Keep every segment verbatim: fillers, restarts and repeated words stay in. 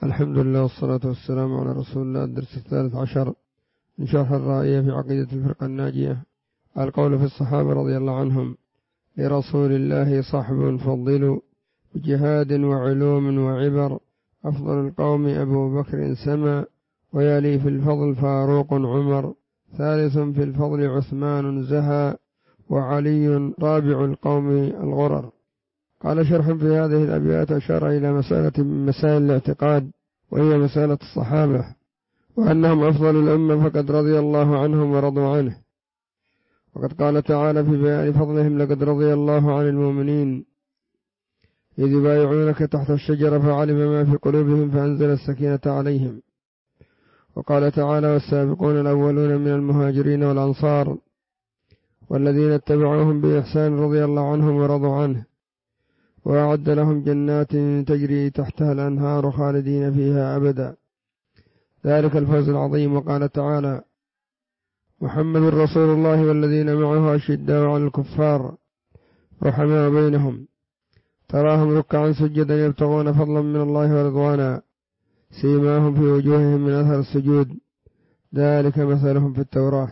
الحمد لله والصلاة والسلام على رسول الله. الدرس الثالث عشر من شرح الرائية في عقيدة الفرقة الناجية. القول في الصحابة رضي الله عنهم: لرسول الله صحب فضلوا بجهاد وعلوم وعبر، أفضل القوم أبو بكر سما، ويلي في الفضل فاروق عمر، ثالث في الفضل عثمان زها، وعلي رابع القوم الغرر. قال شرح في هذه الأبيات أشار إلى مسألة من مسائل الاعتقاد، وهي مسألة الصحابة، وأنهم أفضل الأمة، فقد رضي الله عنهم ورضوا عنه. وقد قال تعالى في بيان فضلهم: لقد رضي الله عن المؤمنين إذ يبايعونك تحت الشجرة فعلم ما في قلوبهم فأنزل السكينة عليهم. وقال تعالى: والسابقون الأولون من المهاجرين والأنصار والذين اتبعوهم بإحسان رضي الله عنهم ورضوا عنه، وأعد لهم جنات تجري تحتها الأنهار خالدين فيها أبدا، ذلك الفوز العظيم. وقال تعالى: محمد رسول الله والذين معه أشداء على الكفار رحماء بينهم، تراهم ركعا سجدا يبتغون فضلا من الله ورضوانا، سيماهم في وجوههم من أثر السجود، ذلك مثلهم في التوراة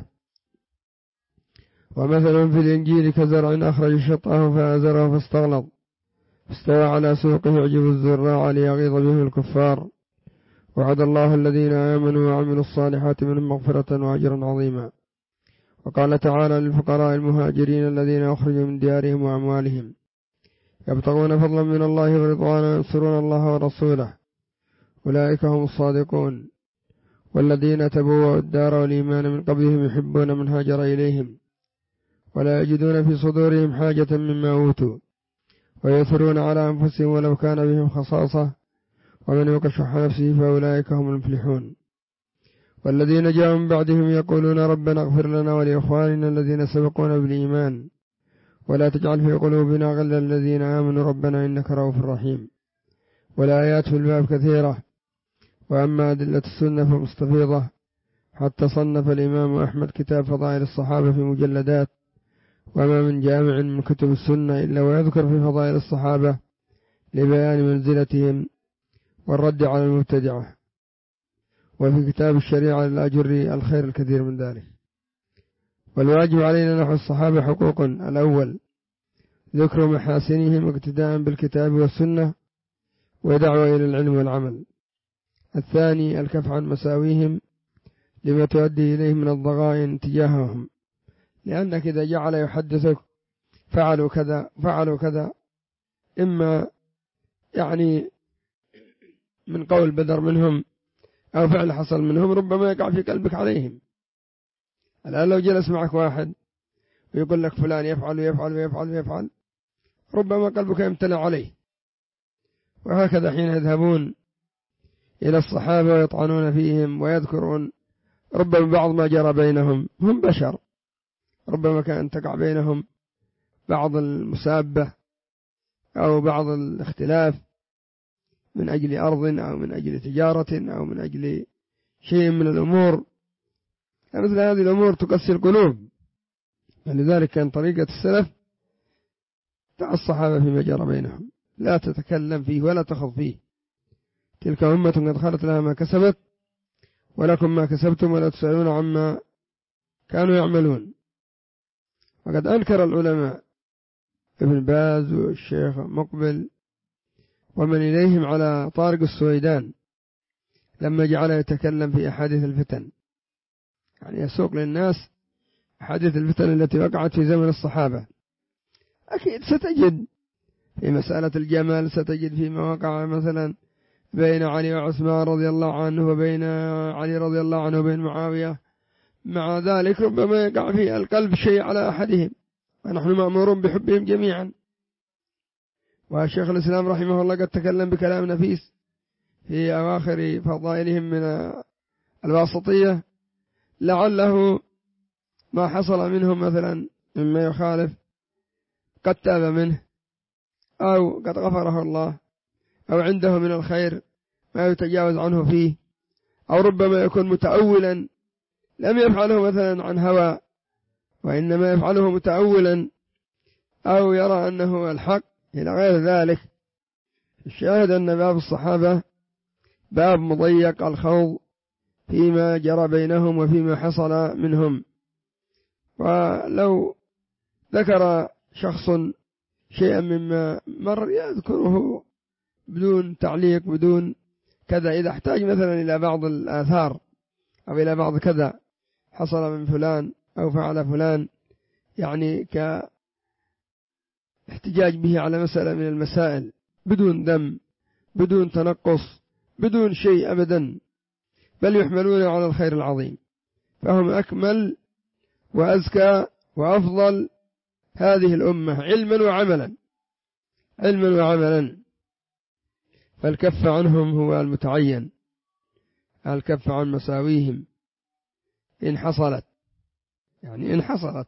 ومثلهم في الإنجيل كزرع أخرج شطأه فآزره فاستغلظ فاستوى على سوقه يعجب الزراع ليغيظ بهم الكفار. وعد الله الذين آمنوا وعملوا الصالحات منهم مغفرة وأجرا عظيما. وقال تعالى: للفقراء المهاجرين الذين أخرجوا من ديارهم وأموالهم يبتغون فضلا من الله ورضوانا ينصرون الله ورسوله أولئك هم الصادقون. والذين تبوأوا الدار والإيمان من قبلهم يحبون من هاجر إليهم ولا يجدون في صدورهم حاجة مما أوتوا ويؤثرون على أنفسهم ولو كان بهم خصاصة ومن يوق شح نفسه فأولئك هم المفلحون. والذين جاءوا من بعدهم يقولون ربنا اغفر لنا ولإخواننا الذين سبقونا بالإيمان ولا تجعل في قلوبنا غلا للذين آمنوا ربنا إنك رؤوف رحيم. والآيات في الباب كثيرة، وأما أدلة السنة فمستفيضة، حتى صنف الإمام أحمد كتاب فضائل الصحابة في مجلدات، وما من جامع من كتب السنة إلا ويذكر في فضائل الصحابة لبيان منزلتهم والرد على المبتدعة. وفي كتاب الشريعة للأجري الخير الكثير من ذلك. والواجب علينا نحو الصحابة حقوق: الأول ذكر محاسنهم واقتداء بالكتاب والسنة ودعوة إلى العلم والعمل. الثاني الكف عن مساويهم لما تؤدي إليه من الضغائن تجاههم، لأنك إذا جعل يحدثك فعلوا كذا فعلوا كذا، إما يعني من قول بدر منهم أو فعل حصل منهم، ربما يقع في قلبك عليهم. الآن لو جلس معك واحد ويقول لك فلان يفعل ويفعل ويفعل ويفعل، ربما قلبك يمتنع عليه. وهكذا حين يذهبون إلى الصحابة ويطعنون فيهم ويذكرون ربما بعض ما جرى بينهم، هم بشر، ربما كان تقع بينهم بعض المسابة أو بعض الاختلاف من أجل أرض أو من أجل تجارة أو من أجل شيء من الأمور، مثل هذه الأمور تقسي القلوب. لذلك كان طريقة السلف: دع الصحابة فيما جرى بينهم، لا تتكلم فيه ولا تخض فيه، تلك أمة قد خلت لها ما كسبت ولكم ما كسبتم ولا تسألون عما كانوا يعملون. وقد أنكر العلماء ابن باز والشيخ مقبل ومن إليهم على طارق السويدان لما جعل يتكلم في أحاديث الفتن، يعني يسوق للناس أحاديث الفتن التي وقعت في زمن الصحابة. أكيد ستجد في مسألة الجمال، ستجد فيما وقع مثلا بين علي وعثمان رضي الله عنه وبين علي رضي الله عنه وبين معاوية، مع ذلك ربما يقع في القلب شيء على أحدهم، ونحن مأمورون بحبهم جميعا. والشيخ الإسلام رحمه الله قد تكلم بكلام نفيس في أواخر فضائلهم من الواسطية، لعله ما حصل منهم مثلا مما يخالف قد تاب منه أو قد غفره الله أو عنده من الخير ما يتجاوز عنه فيه، أو ربما يكون متأولا لم يفعله مثلا عن هوى وإنما يفعله متأولا أو يرى أنه الحق إلى غير ذلك. الشاهد أن باب الصحابة باب مضيق الخوض فيما جرى بينهم وفيما حصل منهم. ولو ذكر شخص شيئا مما مر يذكره بدون تعليق بدون كذا، إذا احتاج مثلا إلى بعض الآثار أو إلى بعض كذا حصل من فلان أو فعل فلان، يعني كاحتجاج به على مسألة من المسائل بدون ذم بدون تنقص بدون شيء أبدا، بل يحملون على الخير العظيم، فهم أكمل وأزكى وأفضل هذه الأمة علما وعملا علما وعملا. فالكف عنهم هو المتعين، الكف عن مساويهم إن حصلت، يعني إن حصلت.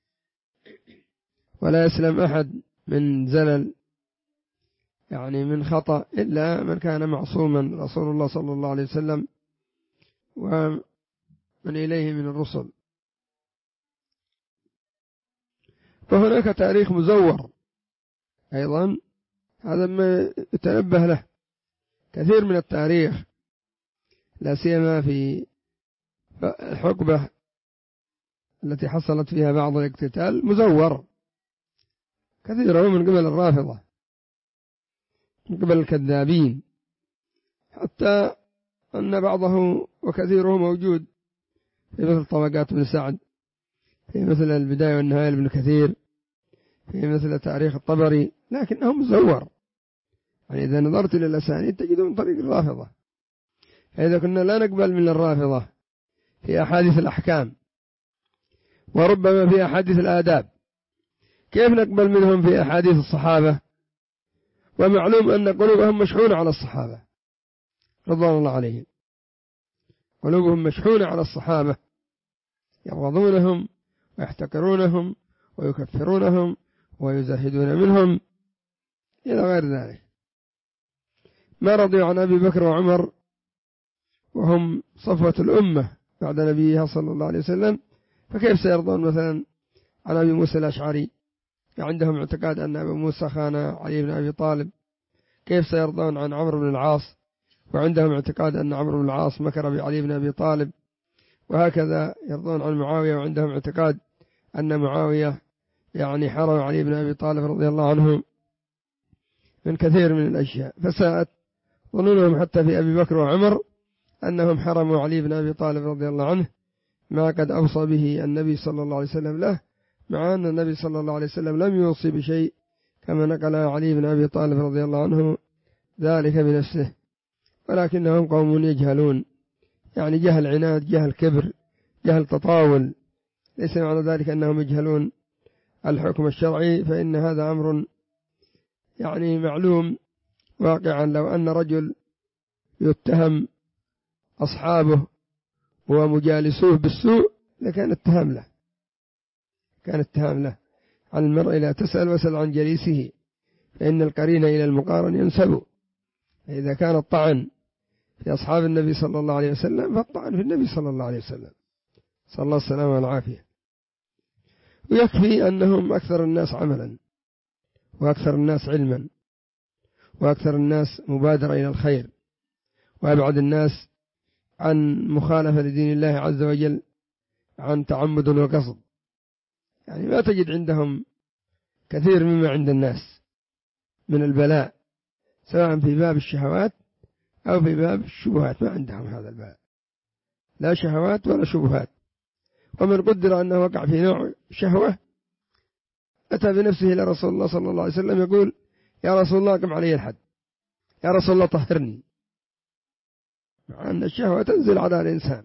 ولا يسلم أحد من زلل يعني من خطأ إلا من كان معصوما، رسول الله صلى الله عليه وسلم ومن إليه من الرسل. وهناك تاريخ مزور أيضا، هذا ما يتنبه له. كثير من التاريخ لا سيما في الحقبة التي حصلت فيها بعض الاقتتال مزور كثير من قبل الرافضة، من قبل الكذابين، حتى أن بعضه وكثيره موجود في مثل طبقات بن سعد، في مثل البداية والنهاية لابن كثير، في مثل تاريخ الطبري، لكنه مزور. يعني إذا نظرت إلى الأسانيد تجد من طريق الرافضة. فإذا كنا لا نقبل من الرافضة في أحاديث الأحكام وربما في أحاديث الآداب، كيف نقبل منهم في أحاديث الصحابة؟ ومعلوم أن قلوبهم مشحونة على الصحابة رضوان الله عليهم، قلوبهم مشحونة على الصحابة، يبغضونهم ويحتقرونهم ويكفرونهم ويزهدون منهم إلى غير ذلك. ما رضيوا عن أبي بكر وعمر وهم صفوة الأمة بعد نبيها صلى الله عليه وسلم، فكيف سيرضون مثلا عن أبي موسى الأشعري؟ عندهم اعتقاد أن أبي موسى خان علي بن أبي طالب. كيف سيرضون عن عمرو بن العاص وعندهم اعتقاد أن عمرو بن العاص مكر بعلي بن أبي طالب؟ وهكذا يرضون عن معاوية وعندهم اعتقاد أن معاوية يعني حرم علي بن أبي طالب رضي الله عنه من كثير من الأشياء. فساءت ظنونهم حتى في أبي بكر وعمر أنهم حرموا علي بن أبي طالب رضي الله عنه ما قد أوصى به النبي صلى الله عليه وسلم له، مع أن النبي صلى الله عليه وسلم لم يوصي بشيء كما نقل علي بن أبي طالب رضي الله عنه ذلك بنفسه، ولكنهم قوم يجهلون، يعني جهل عناد، جهل كبر، جهل تطاول، ليس معنى ذلك أنهم يجهلون الحكم الشرعي، فإن هذا أمر يعني معلوم واقعا. لو أن رجل يتهم أصحابه ومجالسوه بالسوء لكان اتهام له، كان اتهام له. عن المرء لا تسأل واسأل عن جليسه، فإن القرين إلى المقارن ينسب. فإذا كان الطعن في أصحاب النبي صلى الله عليه وسلم فالطعن في النبي صلى الله عليه وسلم صلى الله السلامة والعافية. ويكفي أنهم أكثر الناس عملا وأكثر الناس علما وأكثر الناس مبادرة إلى الخير وأبعد الناس عن مخالفة لدين الله عز وجل عن تعمد وقصد. يعني ما تجد عندهم كثير مما عند الناس من البلاء، سواء في باب الشهوات أو في باب الشبهات، ما عندهم هذا الباب، لا شهوات ولا شبهات. ومن قدر أنه وقع في نوع شهوة أتى بنفسه إلى رسول الله صلى الله عليه وسلم يقول: يا رسول الله قم علي الحد، يا رسول الله طهرني، مع أن الشهوة تنزل على الإنسان.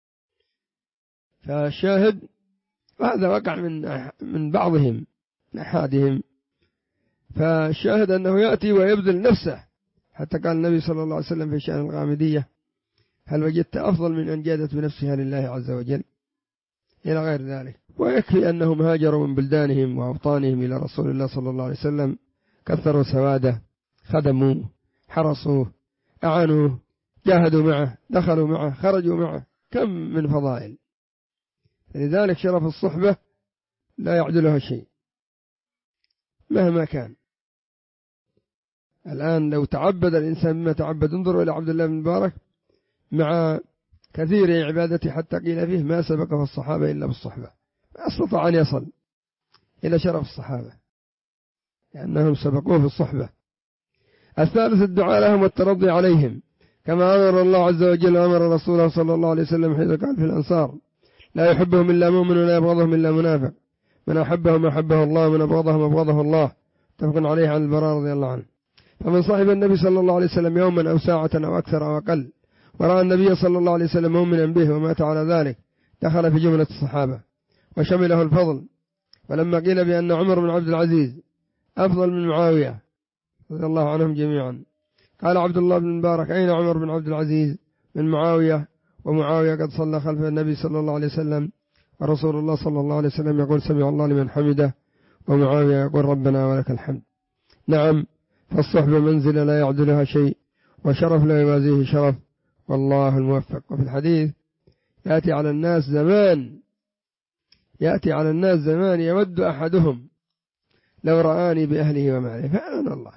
فالشاهد وهذا وقع من من بعضهم من أحدهم، فالشاهد أنه يأتي ويبذل نفسه، حتى قال النبي صلى الله عليه وسلم في شأن الغامدية: هل وجدت أفضل من أن جادت بنفسها لله عز وجل؟ إلى غير ذلك. ويكفي أنهم هاجروا من بلدانهم وأوطانهم إلى رسول الله صلى الله عليه وسلم، كثروا سواده، خدموا، حرصوا، أعانوه، جاهدوا معه، دخلوا معه، خرجوا معه، كم من فضائل. لذلك شرف الصحبة لا يعدلها شيء مهما كان. الآن لو تعبد الإنسان بما تعبد، انظروا إلى عبد الله بن مبارك مع كثير عبادته حتى قيل فيه ما سبقه الصحابة إلا بالصحبة، ما استطاع أن يصل إلى شرف الصحابة لأنهم سبقوه في الصحبة. الثالث الدعاء لهم والترضي عليهم، كما أمر الله عز وجل وأمر رسوله صلى الله عليه وسلم حيث قال في الأنصار: لا يحبهم إلا مؤمن ولا يبغضهم إلا منافق، من أحبهم أحبه الله ومن أبغضهم أبغضه الله. متفق عليه عن البراء رضي الله عنه. فمن صاحب النبي صلى الله عليه وسلم يوما أو ساعة أو أكثر أو أقل ورأى النبي صلى الله عليه وسلم مؤمنا به ومات على ذلك دخل في جملة الصحابة وشمله الفضل. ولما قيل بأن عمر بن عبد العزيز أفضل من معاوية رضي الله عنهم جميعا، قال عبد الله بن مبارك: أين عمر بن عبد العزيز من معاوية؟ ومعاوية قد صلى خلف النبي صلى الله عليه وسلم، ورسول الله صلى الله عليه وسلم يقول: سمع الله لمن حمده، ومعاوية يقول: ربنا ولك الحمد. نعم، فالصحبة منزلة لا يعدلها شيء، وشرف لا يوازيه شرف، والله الموفق. وفي الحديث: يأتي على الناس زمان يأتي على الناس زمان يود أحدهم لو رآني بأهله وماله. فعلا الله،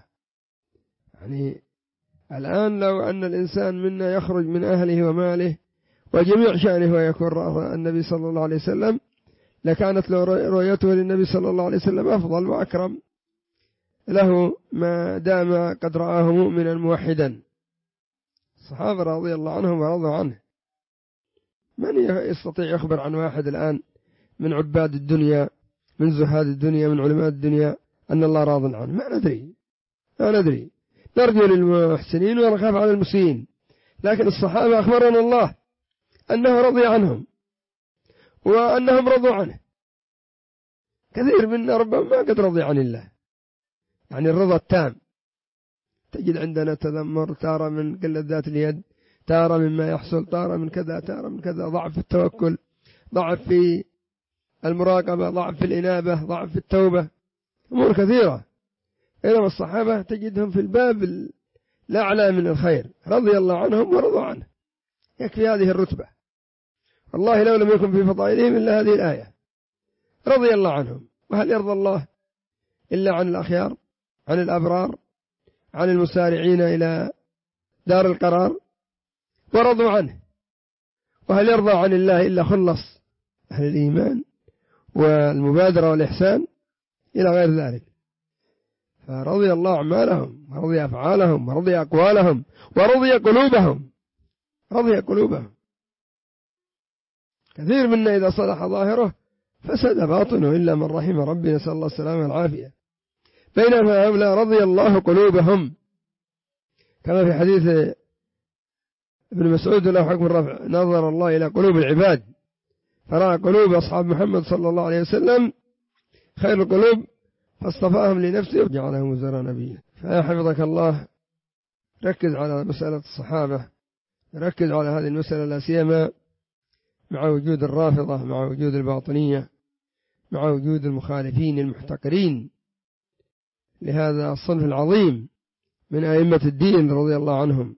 يعني الآن لو أن الإنسان منا يخرج من أهله وماله وجميع شأنه ويكون رأى النبي صلى الله عليه وسلم، لكانت له رؤيته للنبي صلى الله عليه وسلم أفضل وأكرم له ما دام قد رآه مؤمنا موحدا. الصحابة رضي الله عنهم ورضوا عنه. من يستطيع يخبر عن واحد الآن من عباد الدنيا، من زهاد الدنيا، من علماء الدنيا، أن الله راض عنه؟ ما ندري ما ندري نرجو للمحسنين ونخاف على المسيئين. لكن الصحابة أخبرنا الله أنه رضي عنهم وأنهم رضوا عنه. كثير منا ربما ما قد رضي عن الله، يعني الرضا التام. تجد عندنا تذمر، تارة من قلة ذات اليد، تارة مما يحصل، تارة من كذا، تارة من كذا، ضعف في التوكل، ضعف في المراقبة، ضعف في الإنابة، ضعف في التوبة، أمور كثيرة. إنما الصحابة تجدهم في الباب الأعلى من الخير، رضي الله عنهم ورضوا عنه. يكفي هذه الرتبة. والله لو لم يكن في فضائلهم إلا هذه الآية: رضي الله عنهم. وهل يرضى الله إلا عن الأخيار، عن الأبرار، عن المسارعين إلى دار القرار؟ ورضوا عنه. وهل يرضى عن الله إلا خلص أهل الإيمان والمبادرة والإحسان إلى غير ذلك؟ فرضي الله أعمالهم ورضي أفعالهم ورضي أقوالهم ورضي قلوبهم رضي قلوبهم. كثير منا إذا صلح ظاهره فسد باطنه إلا من رحم ربي، نسأل الله السلامة والعافية. بينما هؤلاء رضي الله قلوبهم، كما في حديث ابن مسعود له حكم الرفع: نظر الله إلى قلوب العباد فرأى قلوب أصحاب محمد صلى الله عليه وسلم خير القلوب فاصطفاهم لنفسه وجعلهم وزراء نبيه. فحفظك الله، ركز على مسألة الصحابة، ركز على هذه المسألة لا سيما مع وجود الرافضة، مع وجود الباطنية، مع وجود المخالفين المحتقرين لهذا الصنف العظيم من أئمة الدين رضي الله عنهم.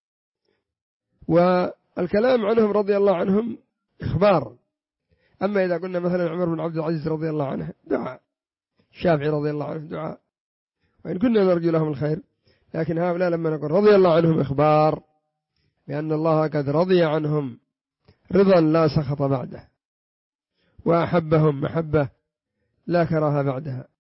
والكلام عنهم رضي الله عنهم إخبار. أما إذا قلنا مثلا عمر بن عبد العزيز رضي الله عنه دعاء، الشافعي رضي الله عنه دعاء، وإن كنا نرجو لهم الخير، لكن هؤلاء لما نقول رضي الله عنهم إخبار بأن الله قد رضي عنهم رضا لا سخط بعده، وأحبهم محبة لا كراهة بعدها.